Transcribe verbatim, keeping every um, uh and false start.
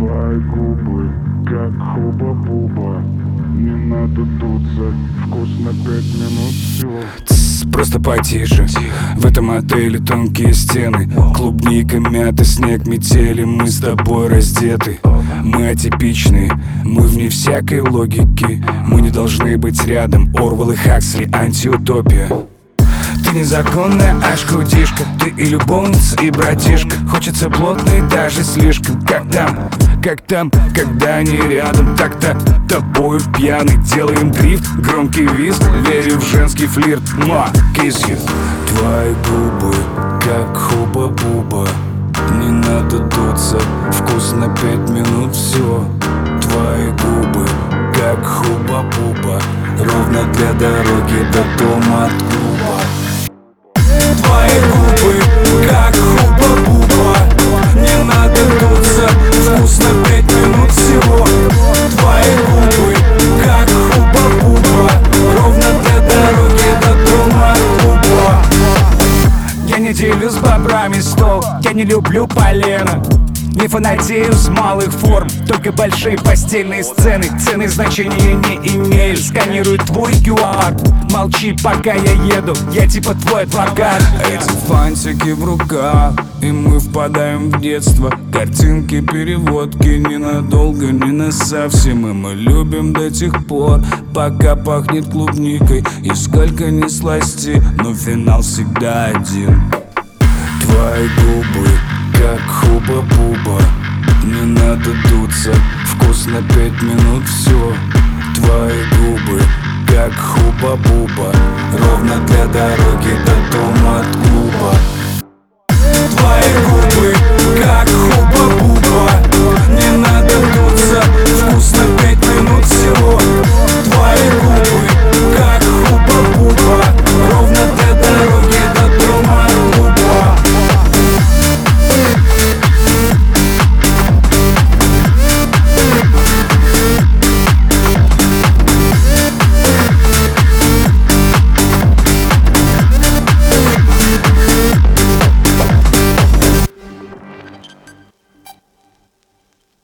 Твои губы, как хуба-буба. Не надо дуться, вкусно пять минут всего. Тс, просто потише. В этом отеле тонкие стены, клубника, мята, снег, метели. Мы с тобой раздеты. Мы атипичные, мы вне всякой логики. Мы не должны быть рядом. Орвел и Хаксли, антиутопия. Ты незаконная аш-крутишка. Ты и любовница, и братишка. Хочется плотно и даже слишком. Как там, как там, когда они рядом. Так-то тобою пьяный. Делаем дрифт, громкий визг. Верю в женский флирт. Муа, kiss you. Твои губы, как хуба-буба. Не надо дуться, вкусно пять минут всего. Твои губы, как хуба-буба. Ровно для дороги до дома от клуба. Твои губы, как хуба-буба. Не надо дуться, вкусно пять минут всего. Твои губы, как хуба-буба. Ровно для дороги до дома от клуба. Я не делю с бобрами стол, я не люблю полено. Не фанатею с малых форм, только большие постельные сцены. Цены значения не имеют, сканируют твой ку ар. Молчи, пока я еду, я типа твой адвокат. Эти фантики в руках, и мы впадаем в детство. Картинки, переводки, ненадолго, не насовсем. И мы любим до тех пор, пока пахнет клубникой. И сколько ни сласти, но финал всегда один. Твои губы, как хуба-буба. Не надо дуться, вкусно пять минут всего. Твои губы, как хуба-буба. Ровно для дороги до дома от клуба. Твои губы.